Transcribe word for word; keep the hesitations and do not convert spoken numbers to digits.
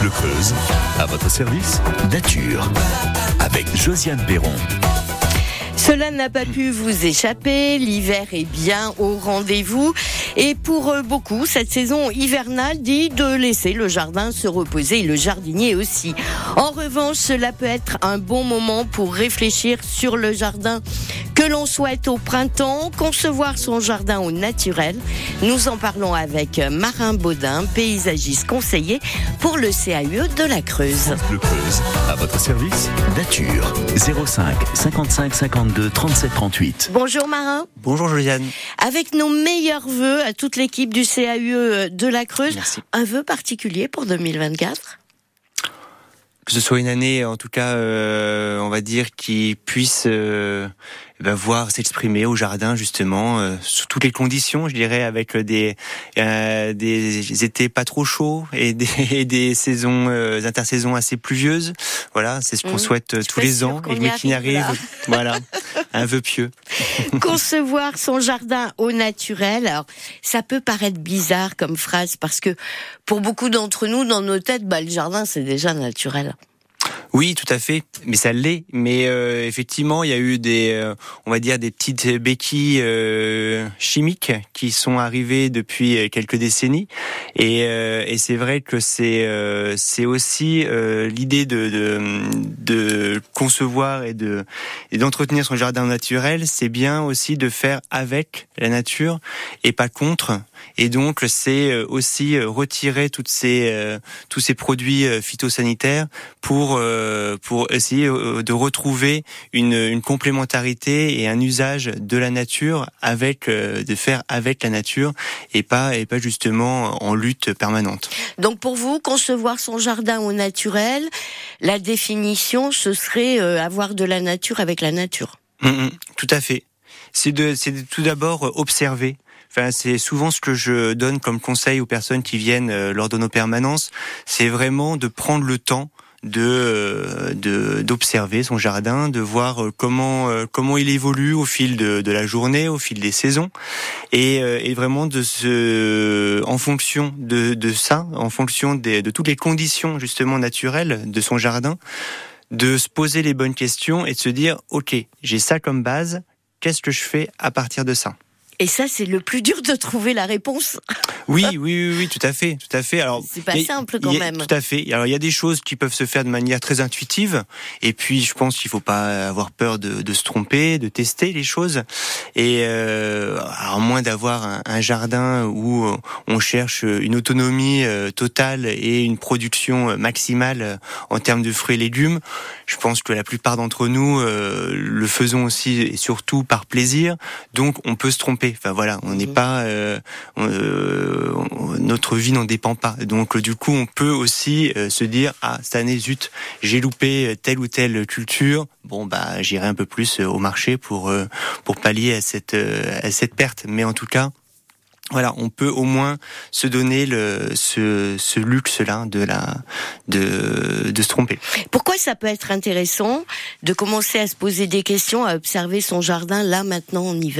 Bleu Creuse, à votre service, nature, avec Josiane Perron. Cela n'a pas pu vous échapper, l'hiver est bien au rendez-vous et pour beaucoup, cette saison hivernale dit de laisser le jardin se reposer et le jardinier aussi. En revanche, cela peut être un bon moment pour réfléchir sur le jardin que l'on souhaite au printemps, concevoir son jardin au naturel. Nous en parlons avec Marin Baudin, paysagiste conseiller pour le C A U E de la Creuse. Le Creuse, à votre service, nature, zéro cinq cinquante-cinq cinquante-deux trente-sept trente-huit. Bonjour Marin. Bonjour Josiane. Avec nos meilleurs vœux à toute l'équipe du C A U E de la Creuse. Merci. Un vœu particulier pour deux mille vingt-quatre ? Que ce soit une année, en tout cas, euh, on va dire, qui puisse euh, ben, voir s'exprimer au jardin, justement, euh, sous toutes les conditions, je dirais, avec des euh, des étés pas trop chauds et des, et des saisons, euh, intersaisons assez pluvieuses. Voilà, c'est ce qu'on mmh. souhaite euh, tous les ans, et mais qui n'arrive, voilà, un vœu pieux. Concevoir son jardin au naturel, alors ça peut paraître bizarre comme phrase, parce que pour beaucoup d'entre nous, dans nos têtes, bah, le jardin c'est déjà naturel. Oui, tout à fait, mais ça l'est. Mais euh, effectivement, il y a eu des, euh, on va dire, des petites béquilles euh, chimiques qui sont arrivées depuis quelques décennies. Et, euh, et c'est vrai que c'est, euh, c'est aussi euh, l'idée de, de, de concevoir et de et d'entretenir son jardin naturel. C'est bien aussi de faire avec la nature et pas contre. Et donc, c'est aussi retirer toutes ces, euh, tous ces produits phytosanitaires pour euh, pour essayer de retrouver une, une complémentarité et un usage de la nature avec euh, de faire avec la nature et pas et pas justement en lutte permanente. Donc, pour vous, concevoir son jardin au naturel, la définition, ce serait euh, avoir de la nature avec la nature. Mmh, tout à fait. C'est de, c'est de tout d'abord observer. Enfin, c'est souvent ce que je donne comme conseil aux personnes qui viennent euh, lors de nos permanences. C'est vraiment de prendre le temps de, de d'observer son jardin, de voir comment euh, comment il évolue au fil de, de la journée, au fil des saisons, et, euh, et vraiment de se, en fonction de, de ça, en fonction des, de toutes les conditions justement naturelles de son jardin, de se poser les bonnes questions et de se dire ok, j'ai ça comme base, qu'est-ce que je fais à partir de ça? Et ça, c'est le plus dur de trouver la réponse. Oui, oui, oui, oui, tout à fait, tout à fait. Alors, c'est pas a, simple quand a, même. Tout à fait. Alors, il y a des choses qui peuvent se faire de manière très intuitive. Et puis, je pense qu'il faut pas avoir peur de, de se tromper, de tester les choses. Et euh, à moins d'avoir un, un jardin où on cherche une autonomie euh, totale et une production maximale en termes de fruits et légumes, je pense que la plupart d'entre nous euh, le faisons aussi et surtout par plaisir. Donc, on peut se tromper. Enfin voilà, on n'est mmh. pas, euh, on, euh, on, notre vie n'en dépend pas. Donc du coup, on peut aussi euh, se dire ah cette année zut, j'ai loupé telle ou telle culture. Bon bah j'irai un peu plus au marché pour euh, pour pallier à cette euh, à cette perte. Mais en tout cas. Voilà, on peut au moins se donner le, ce, ce luxe-là de la, de, de se tromper. Pourquoi ça peut être intéressant de commencer à se poser des questions, à observer son jardin là maintenant en hiver?